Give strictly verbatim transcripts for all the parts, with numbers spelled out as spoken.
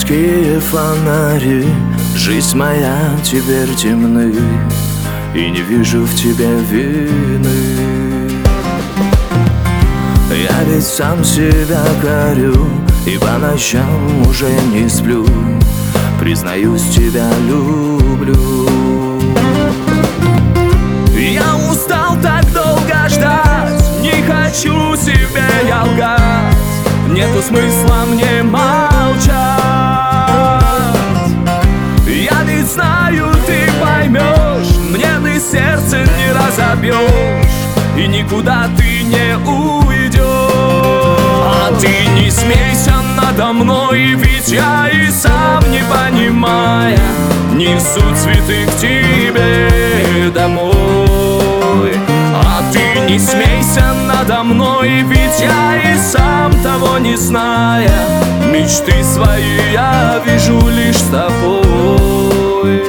городские фонари, жизнь моя теперь темны, и не вижу в тебе вины. Я ведь сам себя корю, и по ночам уже не сплю. Признаюсь, тебя люблю. Я устал так долго ждать, не хочу себе я лгать. Нету смысла мне молчать. Я ведь знаю, ты поймешь, мне ты сердце не разобьешь, и никуда ты не уйдешь. А ты не смейся надо мной, ведь я и сам не понимая несу цветы к тебе домой. А ты не смейся надо мной, ведь я и сам того не зная мечты свои я вижу лишь с тобой.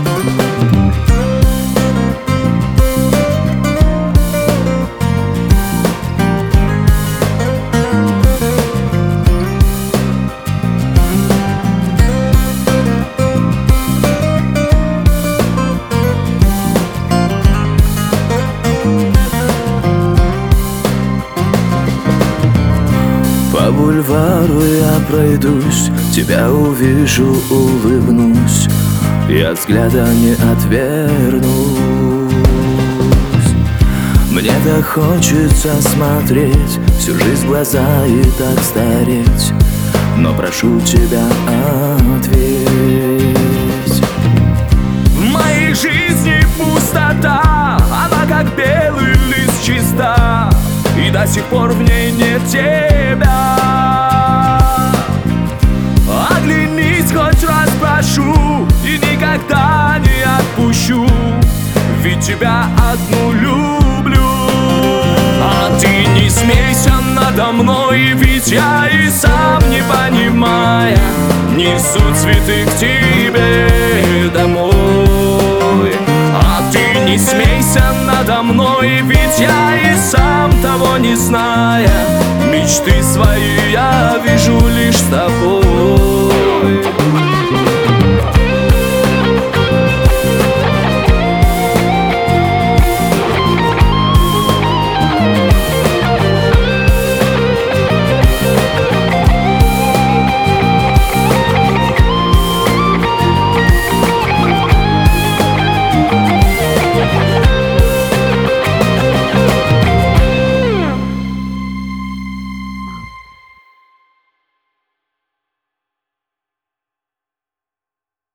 По бульвару я пройдусь, тебя увижу, улыбнусь, и от взгляда не отвернусь. Мне так хочется смотреть всю жизнь в глаза и так стареть, но прошу тебя, ответь. В моей жизни пустота, она как белый лист чиста, и до сих пор в ней нет тебя. Оглянись хоть раз, прошу, и никогда не отпущу, ведь тебя одну люблю. А ты не смейся надо мной, ведь я и сам не понимая несу цветы к тебе домой. А ты не смейся надо мной, ведь я и сам того не зная мечты свои я вижу лишь с тобой.